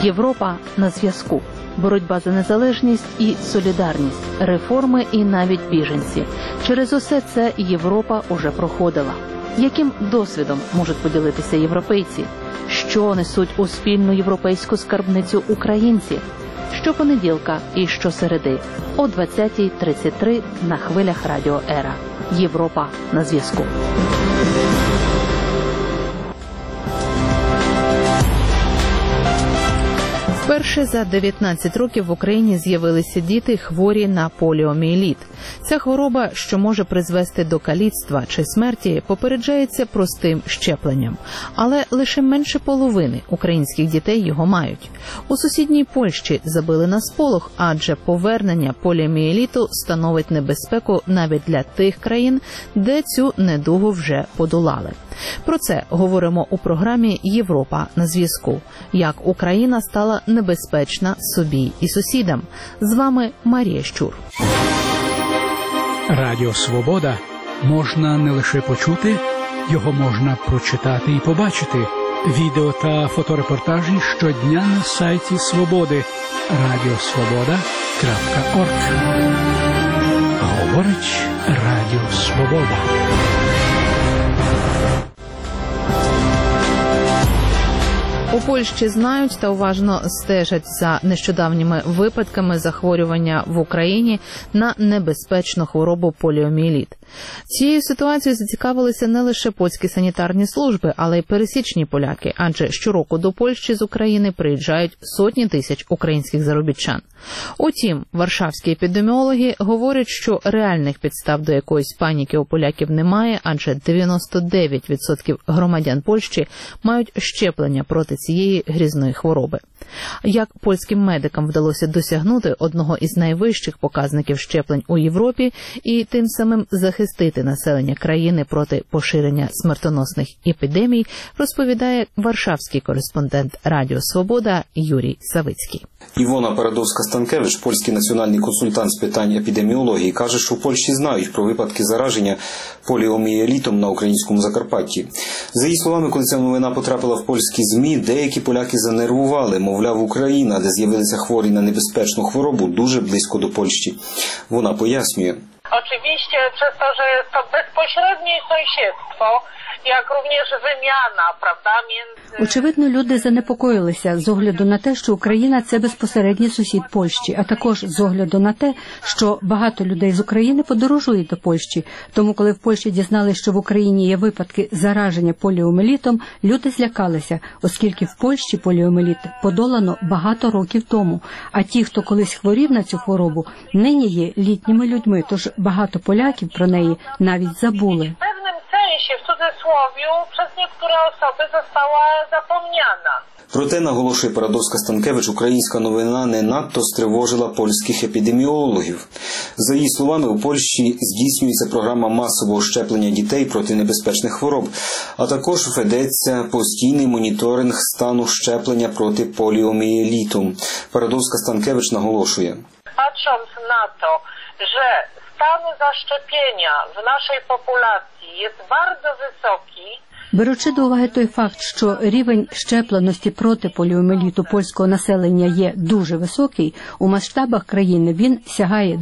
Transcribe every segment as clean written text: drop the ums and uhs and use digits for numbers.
Європа на зв'язку. Боротьба за незалежність і солідарність, реформи і навіть біженці. Через усе це Європа уже проходила. Яким досвідом можуть поділитися європейці? Що несуть у спільну європейську скарбницю українці? Щопонеділка і щосереди о 20:33 на хвилях Радіо Ера. Європа на зв'язку. Вперше за 19 років в Україні з'явилися діти, хворі на поліомієліт. Ця хвороба, що може призвести до каліцтва чи смерті, попереджається простим щепленням. Але лише менше половини українських дітей його мають. У сусідній Польщі забили на сполох, адже повернення поліомієліту становить небезпеку навіть для тих країн, де цю недугу вже подолали. Про це говоримо у програмі «Європа на зв'язку». Як Україна стала небезпечна собі і сусідам. З вами Марія Щур. Радіо «Свобода» можна не лише почути, його можна прочитати і побачити. Відео та фоторепортажі щодня на сайті «Свободи» radiosvoboda.org. Говорить Радіо «Свобода». У Польщі знають та уважно стежать за нещодавніми випадками захворювання в Україні на небезпечну хворобу поліомієліт. Цією ситуацією зацікавилися не лише польські санітарні служби, але й пересічні поляки, адже щороку до Польщі з України приїжджають сотні тисяч українських заробітчан. Утім, варшавські епідеміологи говорять, що реальних підстав до якоїсь паніки у поляків немає, адже 99% громадян Польщі мають щеплення проти цієї грізної хвороби. Як польським медикам вдалося досягнути одного із найвищих показників щеплень у Європі і тим самим захистити населення країни проти поширення смертоносних епідемій, розповідає варшавський кореспондент Радіо «Свобода» Юрій Савицький. Івона Парадовська-Станкевич, польський національний консультант з питань епідеміології, каже, що в Польщі знають про випадки зараження поліомієлітом на українському Закарпатті. За її словами, коли ця новина потрапила в польські ЗМІ, деякі поляки занервували, мовляв, Україна, де з'явилися хворі на небезпечну хворобу, дуже близько до Польщі. Вона пояснює. Oczywiście przez to, że jest to bezpośrednie sąsiedztwo, jak również wymiana, prawda, między... Очевидно, люди занепокоїлися з огляду на те, що Україна – це безпосередній сусід Польщі, а також з огляду на те, що багато людей з України подорожують до Польщі. Тому, коли в Польщі дізналися, що в Україні є випадки зараження поліомієлітом, люди злякалися, оскільки в Польщі поліомієліт подолано багато років тому, а ті, хто колись хворів на цю хворобу, нині є літніми людьми, тож багато поляків про неї навіть забули. w cudzysłowiu przez niektóre osoby została zapomniana. Проте, наголошує Парадовська-Станкевич, українська новина не надто стривожила польських епідеміологів. За її словами, у Польщі здійснюється програма масового щеплення дітей проти небезпечних хвороб, а також ведеться постійний моніторинг стану щеплення проти поліомієліту. Парадовська-Станкевич наголошує. Patrząc na to, że stan zaszczepienia w naszej populacji jest bardzo wysoki, Беручи до уваги той факт, що рівень щепленості проти поліомієліту польського населення є дуже високий, у масштабах країни він сягає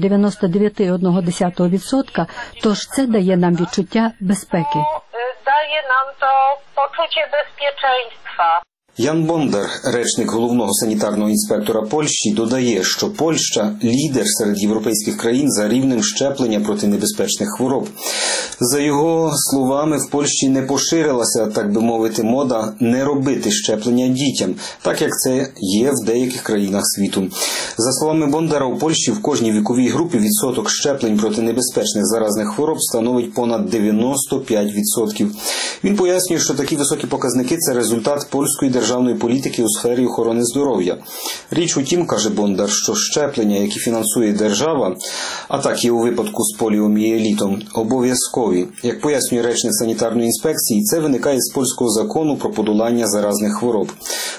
99,1%, тож це дає нам відчуття безпеки. Daje nam to poczucie bezpieczeństwa. Ян Бондар, речник головного санітарного інспектора Польщі, додає, що Польща – лідер серед європейських країн за рівнем щеплення проти небезпечних хвороб. За його словами, в Польщі не поширилася, так би мовити, мода не робити щеплення дітям, так як це є в деяких країнах світу. За словами Бондара, у Польщі в кожній віковій групі відсоток щеплень проти небезпечних заразних хвороб становить понад 95%. Він пояснює, що такі високі показники – це результат польської державної політики у сфері охорони здоров'я. Річ у тім, каже Бондар, що щеплення, які фінансує держава, а так і у випадку з поліомієлітом, обов'язкові. Як пояснює речник санітарної інспекції, це виникає з польського закону про подолання заразних хвороб.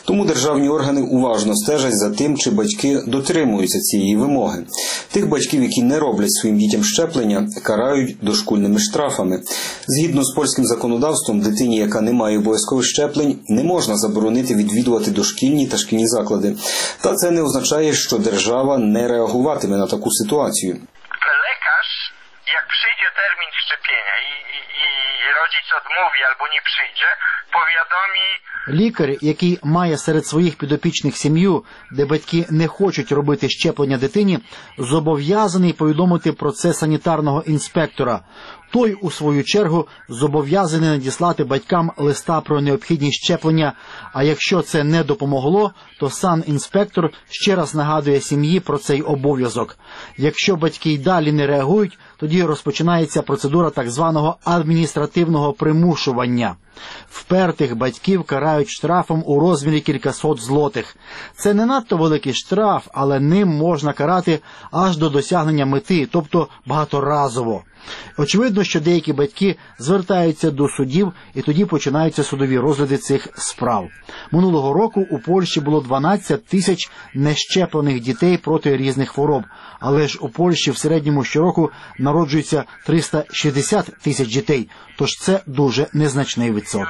Тому державні органи уважно стежать за тим, чи батьки дотримуються цієї вимоги. Тих батьків, які не роблять своїм дітям щеплення, карають дошкульними штрафами. Згідно з польським законодавством, дитині, яка не має обов'язкових щеплень, не можна заборонити відвідувати дошкільні та шкільні заклади. Та це не означає, що держава не реагуватиме на таку ситуацію. Lekarz, jak przyjdzie termin szczepienia i rodzic odmówi albo nie przyjdzie, powiadomi... Лікар, який має серед своїх підопічних сім'ю, де батьки не хочуть робити щеплення дитині, зобов'язаний повідомити про це санітарного інспектора. Той, у свою чергу, зобов'язаний надіслати батькам листа про необхідність щеплення, а якщо це не допомогло, то санінспектор ще раз нагадує сім'ї про цей обов'язок. Якщо батьки й далі не реагують, тоді розпочинається процедура так званого адміністративного примушування. Впертих батьків карають штрафом у розмірі кількасот злотих. Це не надто великий штраф, але ним можна карати аж до досягнення мети, тобто багаторазово. Очевидно, що деякі батьки звертаються до судів, і тоді починаються судові розгляди цих справ. Минулого року у Польщі було 12 тисяч нещеплених дітей проти різних хвороб, але ж у Польщі в середньому щороку народжується 360 тисяч дітей, тож це дуже незначний відсоток.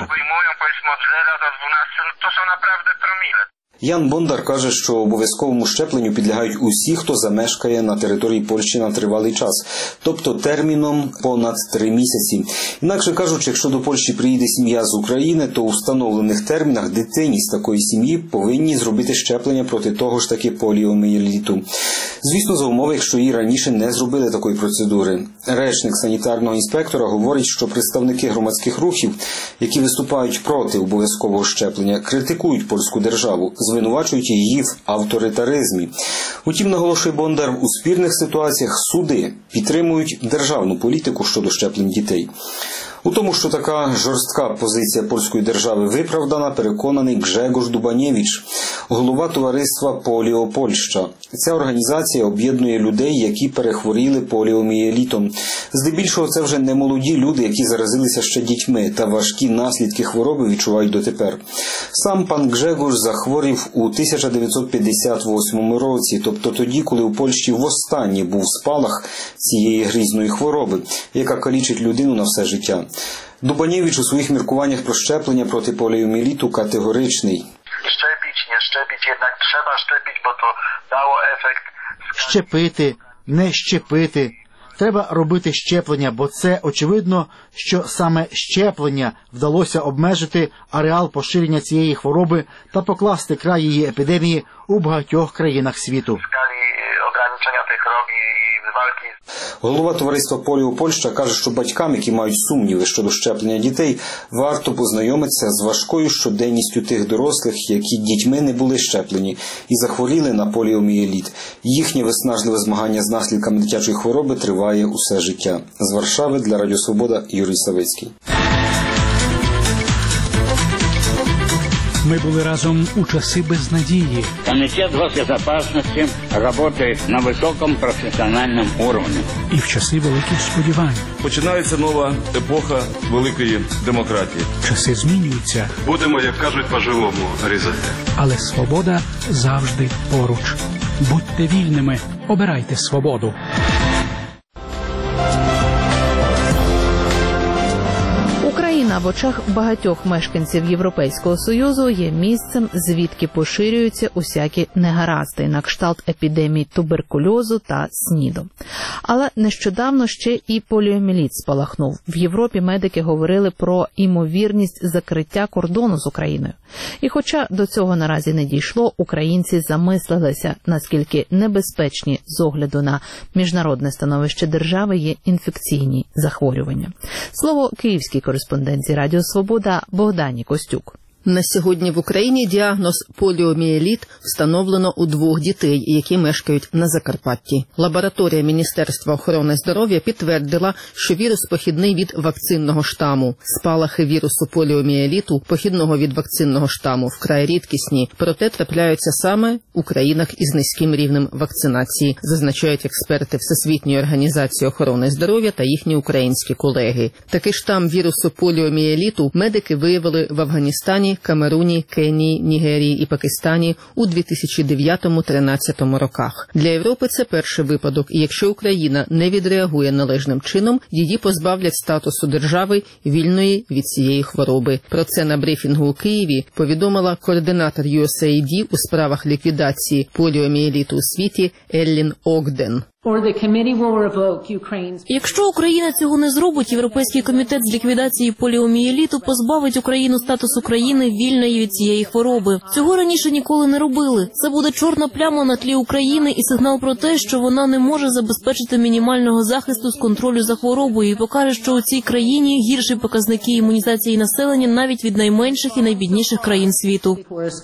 To są naprawdę promile. Ян Бондар каже, що обов'язковому щепленню підлягають усі, хто замешкає на території Польщі на тривалий час, тобто терміном понад 3 місяці. Інакше кажучи, якщо до Польщі приїде сім'я з України, то у встановлених термінах дитині з такої сім'ї повинні зробити щеплення проти того ж таки поліомієліту. Звісно, за умови, якщо її раніше не зробили такої процедури. Речник санітарного інспектора говорить, що представники громадських рухів, які виступають проти обов'язкового щеплення, критикують польську державу, звинувачують її в авторитаризмі. Утім, наголошує Бондар, у спірних ситуаціях суди підтримують державну політику щодо щеплень дітей. У тому, що така жорстка позиція польської держави виправдана, переконаний Гжегош Дубанєвич, голова товариства «Поліо Польща». Ця організація об'єднує людей, які перехворіли поліомієлітом. Здебільшого це вже не молоді люди, які заразилися ще дітьми, та важкі наслідки хвороби відчувають дотепер. Сам пан Гжегош захворів у 1958 році, тобто тоді, коли у Польщі востаннє був спалах цієї грізної хвороби, яка калічить людину на все життя. Дубанєвич у своїх міркуваннях про щеплення проти поліомієліту категоричний. Szczepić, nie szczepić, jednak trzeba szczepić, bo to dało efekt. Щепити, не щепити. Треба робити щеплення, бо це очевидно, що саме щеплення вдалося обмежити ареал поширення цієї хвороби та покласти край її епідемії у багатьох країнах світу. Skali ograniczenia tej choroby i walki. Голова товариства «Поліо Польща» каже, що батькам, які мають сумніви щодо щеплення дітей, варто познайомитися з важкою щоденністю тих дорослих, які дітьми не були щеплені і захворіли на поліомієліт. Їхнє виснажливе змагання з наслідками дитячої хвороби триває усе життя. З Варшави для Радіо Свобода Юрій Савицький. Ми були разом у часи безнадії. Комитет госбезопасности работает на высоком профессиональном уровне. І в часи великих сподівань. Починається нова епоха великої демократії. Часи змінюються. Будемо, як кажуть, по-живому різати. Але свобода завжди поруч. Будьте вільними, обирайте свободу. Україна в очах багатьох мешканців Європейського Союзу є місцем, звідки поширюються усякі негаразди на кшталт епідемій туберкульозу та СНІДу. Але нещодавно ще і поліомієліт спалахнув. В Європі медики говорили про імовірність закриття кордону з Україною. І хоча до цього наразі не дійшло, українці замислилися, наскільки небезпечні з огляду на міжнародне становище держави є інфекційні захворювання. Слово київській кореспонденції Радіо Свобода Богдані Костюк. На сьогодні в Україні діагноз поліомієліт встановлено у 2 дітей, які мешкають на Закарпатті. Лабораторія Міністерства охорони здоров'я підтвердила, що вірус похідний від вакцинного штаму. Спалахи вірусу поліомієліту, похідного від вакцинного штаму, вкрай рідкісні, проте трапляються саме у країнах із низьким рівнем вакцинації, зазначають експерти Всесвітньої організації охорони здоров'я та їхні українські колеги. Такий штам вірусу поліомієліту медики виявили в Афганістані Ємені, Камеруні, Кенії, Нігерії і Пакистані у 2009-13 роках. Для Європи це перший випадок, і якщо Україна не відреагує належним чином, її позбавлять статусу держави, вільної від цієї хвороби. Про це на брифінгу у Києві повідомила координатор USAID у справах ліквідації поліомієліту у світі Еллін Огден. Якщо Україна цього не зробить, Європейський комітет з ліквідації поліомієліту позбавить Україну статусу країни вільної від цієї хвороби. Цього раніше ніколи не робили. Це буде чорна пляма на тлі України і сигнал про те, що вона не може забезпечити мінімального захисту з контролю за хворобою і покаже, що у цій країні гірші показники імунізації населення навіть від найменших і найбідніших країн світу.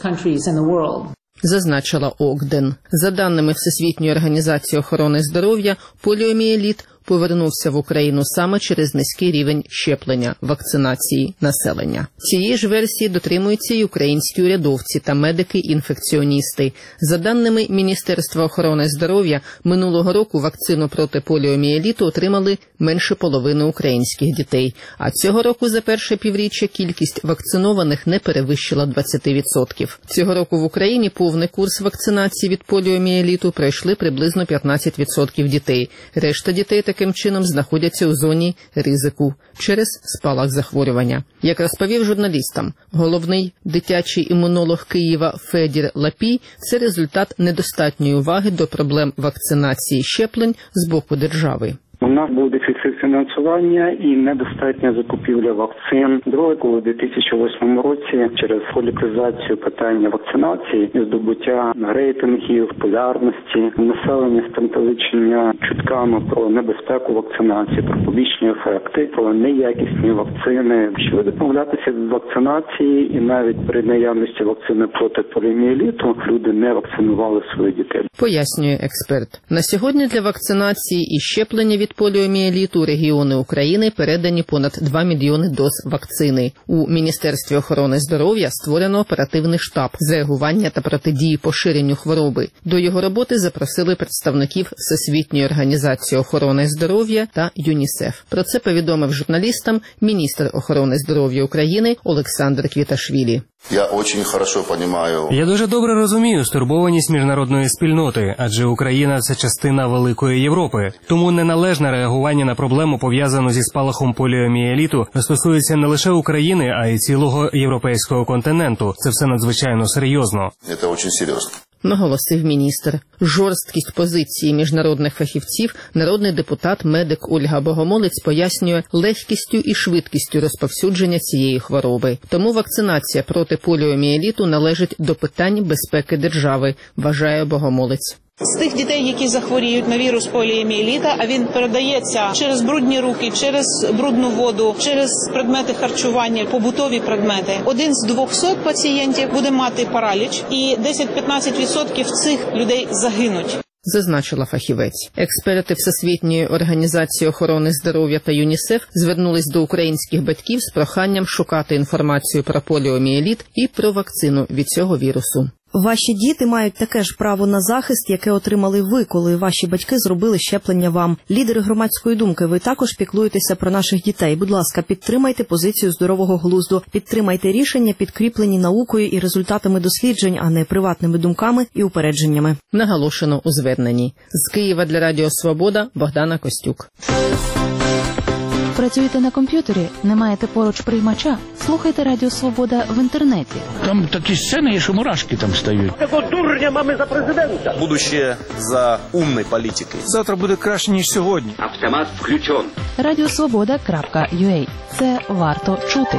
Зазначила Огден. За даними Всесвітньої організації охорони здоров'я, поліомієліт повернувся в Україну саме через низький рівень щеплення, вакцинації населення. Цієї ж версії дотримуються й українські урядовці та медики-інфекціоністи. За даними Міністерства охорони здоров'я, минулого року вакцину проти поліомієліту отримали менше половини українських дітей. А цього року за перше півріччя кількість вакцинованих не перевищила 20%. Цього року в Україні повний курс вакцинації від поліомієліту пройшли приблизно 15% дітей. Решта дітей таким чином знаходяться у зоні ризику через спалах захворювання. Як розповів журналістам головний дитячий імунолог Києва Федір Лапій, це результат недостатньої уваги до проблем вакцинації щеплень з боку держави. У нас був дефіцит фінансування і недостатня закупівля вакцин. Друге, коли в 2008 році через політизацію питання вакцинації і здобуття рейтингів, популярності, населення спантеличення чутками про небезпеку вакцинації, про побічні ефекти, про неякісні вакцини. Щоб відмовлятися від вакцинації і навіть при наявності вакцини проти поліомієліту люди не вакцинували своїх дітей. Пояснює експерт. На сьогодні для вакцинації і щеплення від поліомієліту у регіони України передані понад 2 мільйони доз вакцини. У Міністерстві охорони здоров'я створено оперативний штаб з реагування та протидії поширенню хвороби. До його роботи запросили представників Всесвітньої організації охорони здоров'я та ЮНІСЕФ. Про це повідомив журналістам міністр охорони здоров'я України Олександр Квіташвілі. Я дуже добре розумію стурбованість міжнародної спільноти, адже Україна – це частина великої Європи. Тому неналежне реагування на проблему, пов'язану зі спалахом поліомієліту, стосується не лише України, а й цілого європейського континенту. Це все надзвичайно серйозно. Це дуже серйозно. Наголосив міністр. Жорсткість позиції міжнародних фахівців народний депутат-медик Ольга Богомолець пояснює легкістю і швидкістю розповсюдження цієї хвороби. Тому вакцинація проти поліомієліту належить до питань безпеки держави, вважає Богомолець. З тих дітей, які захворіють на вірус поліомієліта, а він передається через брудні руки, через брудну воду, через предмети харчування, побутові предмети. 1 з 200 пацієнтів буде мати параліч, і 10-15% цих людей загинуть. Зазначила фахівець. Експерти Всесвітньої організації охорони здоров'я та ЮНІСЕФ звернулись до українських батьків з проханням шукати інформацію про поліомієліт і про вакцину від цього вірусу. Ваші діти мають таке ж право на захист, яке отримали ви, коли ваші батьки зробили щеплення вам. Лідери громадської думки, ви також піклуєтеся про наших дітей. Будь ласка, підтримайте позицію здорового глузду. Підтримайте рішення, підкріплені наукою і результатами досліджень, а не приватними думками і упередженнями. Наголошено у зверненні. З Києва для Радіо Свобода Богдана Костюк. Працюєте на комп'ютері? Не маєте поруч приймача? Слухайте Радіо Свобода в інтернеті. Там такі сцени, що мурашки там стають. Такого дурня mamy за президента. Будущее за умной політикою. Завтра буде краще, ніж сьогодні. Автомат включен. Radiosvoboda.ua. Це варто чути.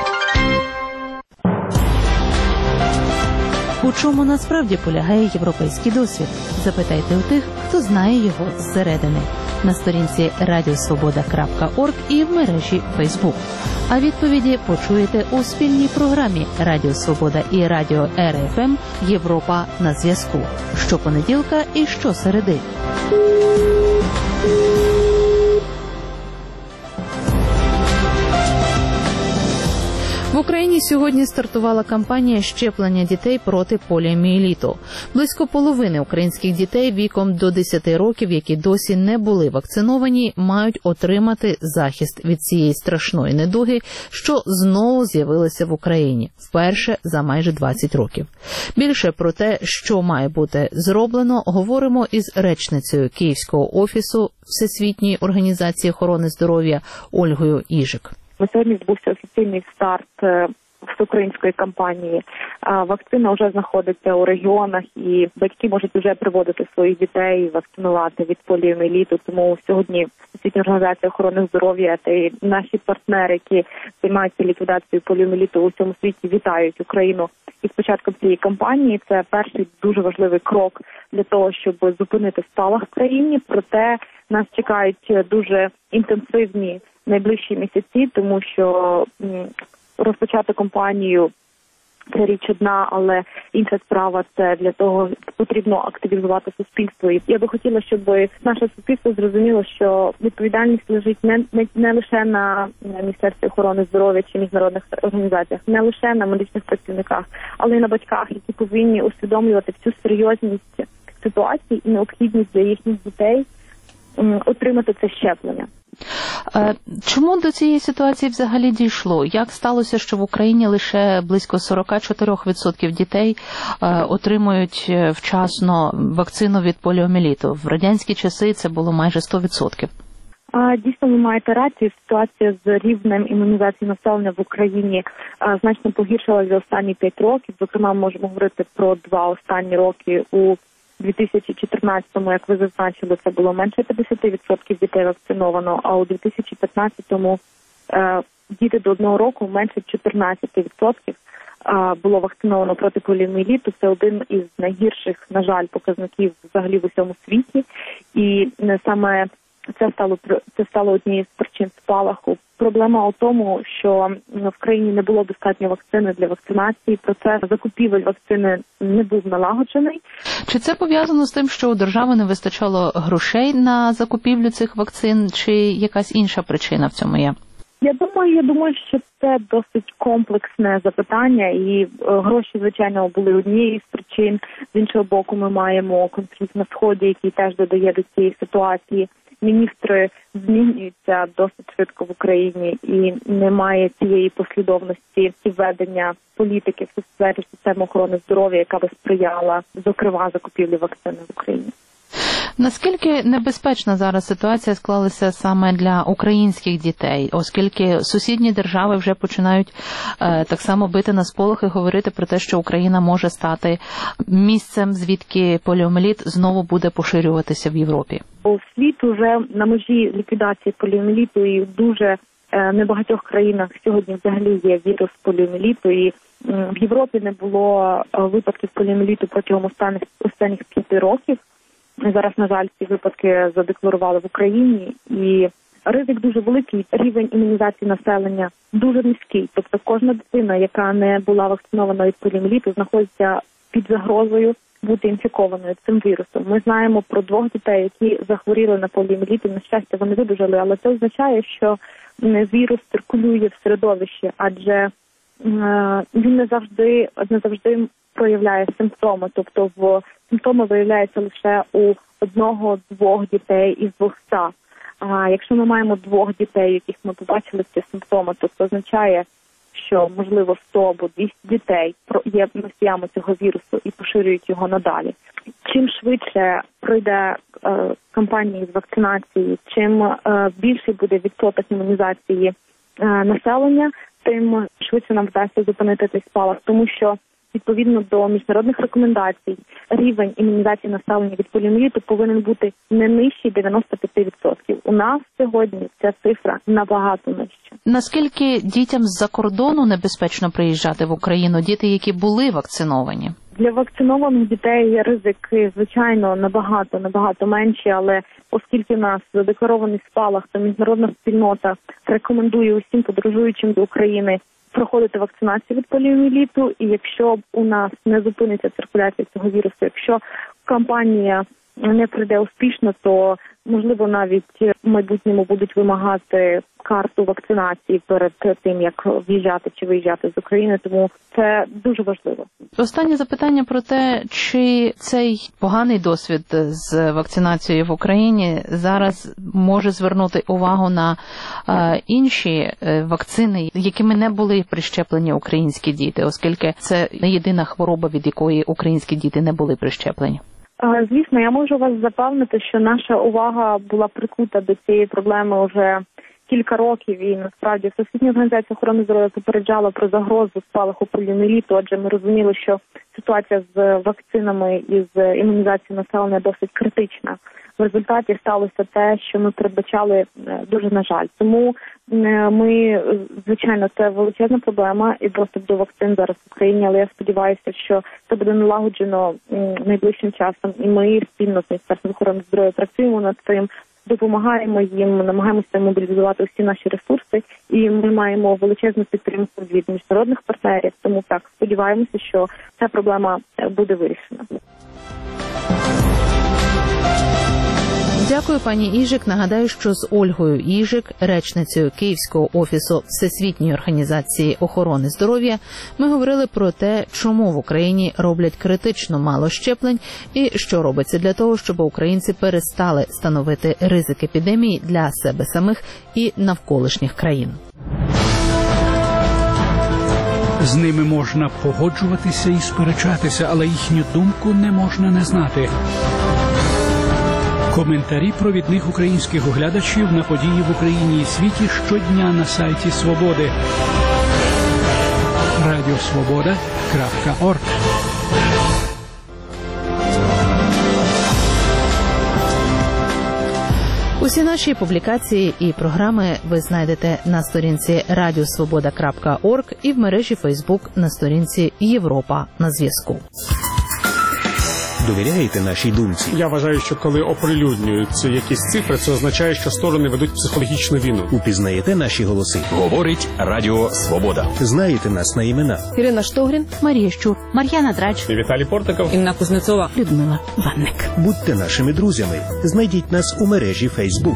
У чому насправді полягає європейський досвід? Запитайте у тих, хто знає його зсередини. На сторінці radiosvoboda.org і в мережі Facebook. А відповіді почуєте у спільній програмі Радіо Свобода і Радіо РФМ «Європа на зв'язку» щопонеділка і щосереди. В Україні сьогодні стартувала кампанія щеплення дітей проти поліомієліту. Близько половини українських дітей віком до 10 років, які досі не були вакциновані, мають отримати захист від цієї страшної недуги, що знову з'явилася в Україні вперше за майже 20 років. Більше про те, що має бути зроблено, говоримо із речницею Київського офісу Всесвітньої організації охорони здоров'я Ольгою Іжик. Сьогодні відбувся офіційний старт всеукраїнської кампанії. Вакцина вже знаходиться у регіонах, і батьки можуть вже приводити своїх дітей, вакцинувати від поліомієліту. Тому сьогодні Всесвітня організація охорони здоров'я та й наші партнери, які займаються ліквідацією поліомієліту у всьому світі, вітають Україну із початком цієї кампанії. Це перший дуже важливий крок для того, щоб зупинити спалах в країні. Проте нас чекають дуже інтенсивні найближчі місяці, тому що розпочати кампанію – це річ одна, але інша справа – це для того потрібно активізувати суспільство. І я би хотіла, щоб наше суспільство зрозуміло, що відповідальність лежить не лише на Міністерстві охорони здоров'я чи міжнародних організаціях, не лише на медичних працівниках, але й на батьках, які повинні усвідомлювати всю серйозність ситуації і необхідність для їхніх дітей отримати це щеплення. Чому до цієї ситуації взагалі дійшло? Як сталося, що в Україні лише близько 44% дітей отримують вчасно вакцину від поліомієліту? В радянські часи це було майже 100%. Дійсно, ви маєте рацію. Ситуація з рівнем імунізації населення в Україні значно погіршилася за останні 5 років. Зокрема, можемо говорити про 2 останні роки. У 2014-му, як ви зазначили, це було менше 50% дітей вакциновано, а у 2015-му діти до 1 року менше 14% було вакциновано проти поліомієліту. Це один із найгірших, на жаль, показників взагалі в усьому світі. І саме це стало однією з причин спалаху. Проблема у тому, що в країні не було достатньо вакцини для вакцинації. Процес закупівель вакцини не був налагоджений. Чи це пов'язано з тим, що у держави не вистачало грошей на закупівлю цих вакцин, чи якась інша причина в цьому є? Я думаю, що це досить комплексне запитання, і гроші, звичайно, були однією з причин. З іншого боку, ми маємо конфлікт на Сході, який теж додає до цієї ситуації. Міністри змінюються досить швидко в Україні, і немає цієї послідовності і ведення політики в сфері системи охорони здоров'я, яка би сприяла, зокрема, закупівлі вакцини в Україні. Наскільки небезпечна зараз ситуація склалася саме для українських дітей, оскільки сусідні держави вже починають так само бити на сполох і говорити про те, що Україна може стати місцем, звідки поліомієліт знову буде поширюватися в Європі? Світ уже на межі ліквідації поліомієліту, і в дуже небагатьох країнах сьогодні взагалі є вірус поліомієліту, і в Європі не було випадків поліомієліту протягом останніх 5 років. Зараз, на жаль, ці випадки задекларували в Україні, і ризик дуже великий, рівень імунізації населення дуже низький. Тобто кожна дитина, яка не була вакцинована від поліомієліту, знаходиться під загрозою бути інфікованою цим вірусом. Ми знаємо про 2 дітей, які захворіли на поліомієліт, і, на щастя, вони видужали, але це означає, що вірус циркулює в середовищі, адже він не завжди проявляє симптоми, тобто симптоми виявляються лише у 1-2 дітей із 200. Якщо ми маємо 2 дітей, яких ми побачили ці симптоми, то це означає, що, можливо, 100 або 200 дітей є носіями цього вірусу і поширюють його надалі. Чим швидше пройде кампанія з вакцинації, чим більший буде відсоток імунізації населення, тим швидше нам вдасться зупинити цей спалах, тому що відповідно до міжнародних рекомендацій рівень імунізації населення від поліомієліту повинен бути не нижчий 95%. У нас сьогодні ця цифра набагато нижча. Наскільки дітям з-за кордону небезпечно приїжджати в Україну, діти, які були вакциновані? Для вакцинованих дітей ризики, звичайно, набагато менші, але оскільки у нас задекларований спалах, то міжнародна спільнота рекомендує усім подорожуючим до України проходити вакцинацію від поліомієліту, і якщо у нас не зупиниться циркуляція цього вірусу, якщо кампанія не пройде успішно, то можливо навіть в майбутньому будуть вимагати карту вакцинації перед тим, як в'їжджати чи виїжджати з України, тому це дуже важливо. Останнє запитання про те, чи цей поганий досвід з вакцинацією в Україні зараз може звернути увагу на інші вакцини, якими не були прищеплені українські діти, оскільки це не єдина хвороба, від якої українські діти не були прищеплені. Звісно, я можу вас запевнити, що наша увага була прикута до цієї проблеми вже кілька років, і насправді Всесвітня організація охорони здоров'я попереджала про загрозу спалаху поліомієліту, адже ми розуміли, що ситуація з вакцинами і з імунізацією населення досить критична. В результаті сталося те, що ми передбачали дуже на жаль. Тому ми, звичайно, це величезна проблема і доступ до вакцин зараз в Україні, але я сподіваюся, що це буде налагоджено найближчим часом. І ми спільно з Міністерством охорони здоров'я працюємо над цим, допомагаємо їм, намагаємося мобілізувати всі наші ресурси, і ми маємо величезну підтримку від міжнародних партнерів. Тому так, сподіваємося, що ця проблема буде вирішена. Дякую, пані Іжик. Нагадаю, що з Ольгою Іжик, речницею Київського офісу Всесвітньої організації охорони здоров'я, ми говорили про те, чому в Україні роблять критично мало щеплень і що робиться для того, щоб українці перестали становити ризик епідемії для себе самих і навколишніх країн. З ними можна погоджуватися і сперечатися, але їхню думку не можна не знати. Коментарі провідних українських оглядачів на події в Україні і світі щодня на сайті Свободи. radiosvoboda.org. Усі наші публікації і програми ви знайдете на сторінці radiosvoboda.org і в мережі Facebook на сторінці Європа на зв'язку. Довіряєте нашій думці? Я вважаю, що коли оприлюднюються якісь цифри, це означає, що сторони ведуть психологічну війну. Упізнаєте наші голоси? Говорить Радіо Свобода. Знаєте нас на імена? Ірина Штогрін, Марія Щур, Мар'яна Драч, Віталій Портиков, Інна Кузнецова, Людмила Ванник. Будьте нашими друзями. Знайдіть нас у мережі Facebook.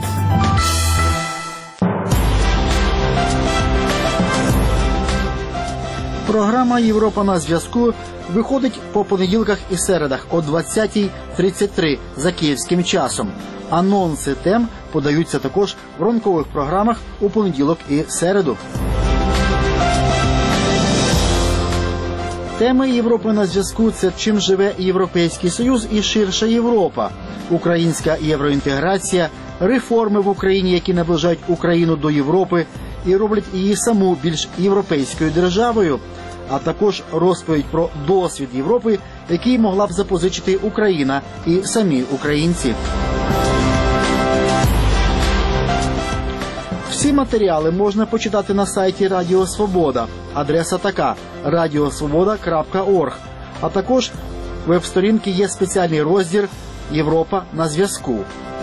Програма «Європа на зв'язку» виходить по понеділках і середах о 20:33 за київським часом. Анонси тем подаються також в ранкових програмах у понеділок і середу. Теми «Європи на зв'язку» – це чим живе Європейський Союз і ширша Європа, українська євроінтеграція, реформи в Україні, які наближають Україну до Європи і роблять її саму більш європейською державою, а також розповідь про досвід Європи, який могла б запозичити Україна і самі українці. Всі матеріали можна почитати на сайті Радіо Свобода. Адреса така – radiosvoboda.org. А також веб-сторінки є спеціальний розділ «Європа на зв'язку».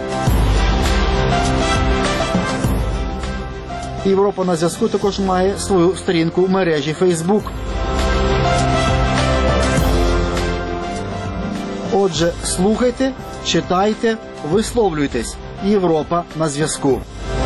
«Європа на зв'язку» також має свою сторінку в мережі Facebook. Отже, слухайте, читайте, висловлюйтесь. «Європа на зв'язку».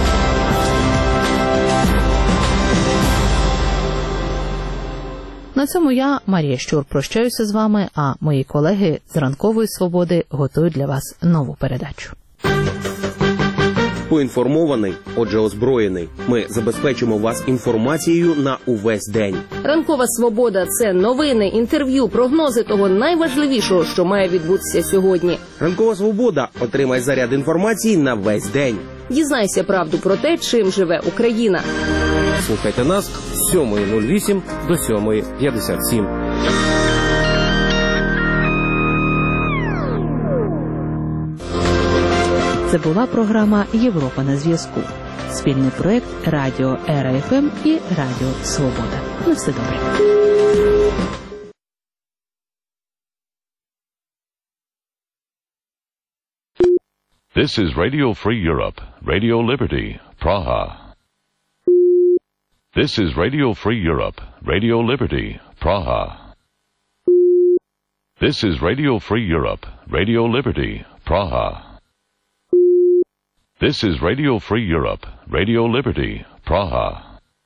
На цьому я, Марія Щур, прощаюся з вами, а мої колеги з «Ранкової свободи» готують для вас нову передачу. Поінформований, отже озброєний. Ми забезпечимо вас інформацією на увесь день. Ранкова свобода – це новини, інтерв'ю, прогнози того найважливішого, що має відбутися сьогодні. Ранкова свобода. Отримай заряд інформації на весь день. Дізнайся правду про те, чим живе Україна. Слухайте нас з 7:08 до 7:57. Це була програма «Європа на зв'язку». Спільний проект Радіо РФМ і Радіо Свобода. На все добре. This is Radio Free Europe, Radio Liberty, Praha. This is Radio Free Europe, Radio Liberty, Praha. This is Radio Free Europe, Radio Liberty, Praha. This is Radio Free Europe, Radio Liberty, Praha.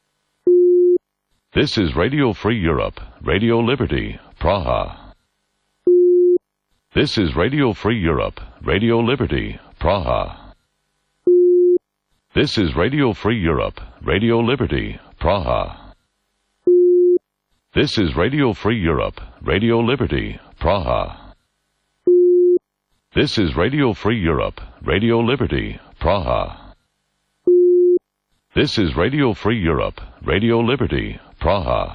This is Radio Free Europe, Radio Liberty, Praha. This is Radio Free Europe, Radio Liberty, Praha. This is Radio Free Europe, Radio Liberty, Praha. This is Radio Free Europe, Radio Liberty, Praha. This is Radio Free Europe, Radio Liberty, Praha. This is Radio Free Europe, Radio Liberty, Praha.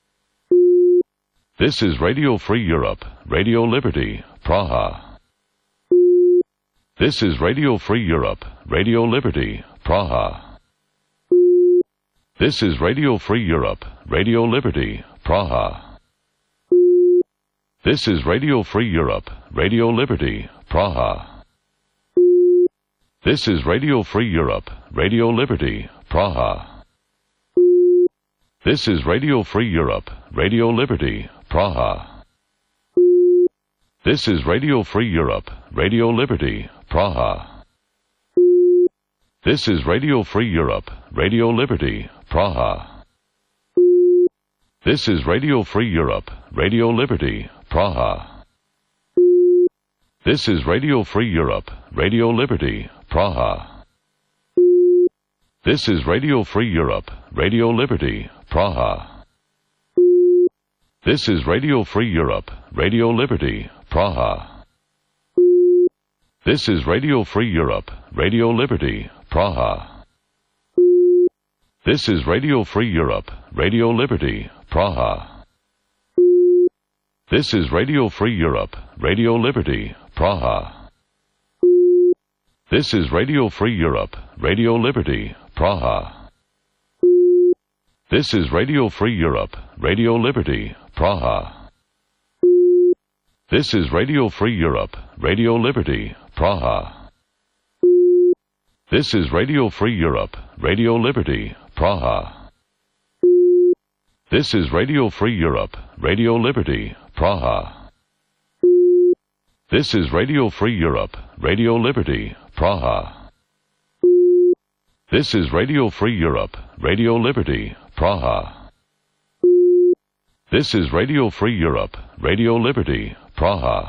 This is Radio Free Europe, Radio Liberty, Praha. This is Radio Free Europe, Radio Liberty, Praha. This is Radio Free Europe, Radio Liberty, Praha. This is Radio Free Europe, Radio Liberty, Praha. This is Radio Free Europe, Radio Liberty, Praha. This is Radio Free Europe, Radio Liberty, Praha. This is Radio Free Europe, Radio Liberty, Praha. This is Radio Free Europe, Radio Liberty, Praha. This is Radio Free Europe, Radio Liberty, Praha. This is Radio Free Europe, Radio Liberty, Praha. This is Radio Free Europe, Radio Liberty, Praha. This is Radio Free Europe, Radio Liberty, Praha. This is Radio Free Europe, Radio Liberty, Praha. This is Radio Free Europe, Radio Liberty, Praha. This is Radio Free Europe, Radio Liberty, Praha. This is Radio Free Europe, Radio Liberty, Praha. This is Radio Free Europe, Radio Liberty, Praha. This is Radio Free Europe, Radio Liberty, Praha. This is Radio Free Europe, Radio Liberty, Praha. This is Radio Free Europe, Radio Liberty, Praha. This is Radio Free Europe, Radio Liberty, Praha. This is Radio Free Europe, Radio Liberty, Praha. This is Radio Free Europe, Radio Liberty, Praha.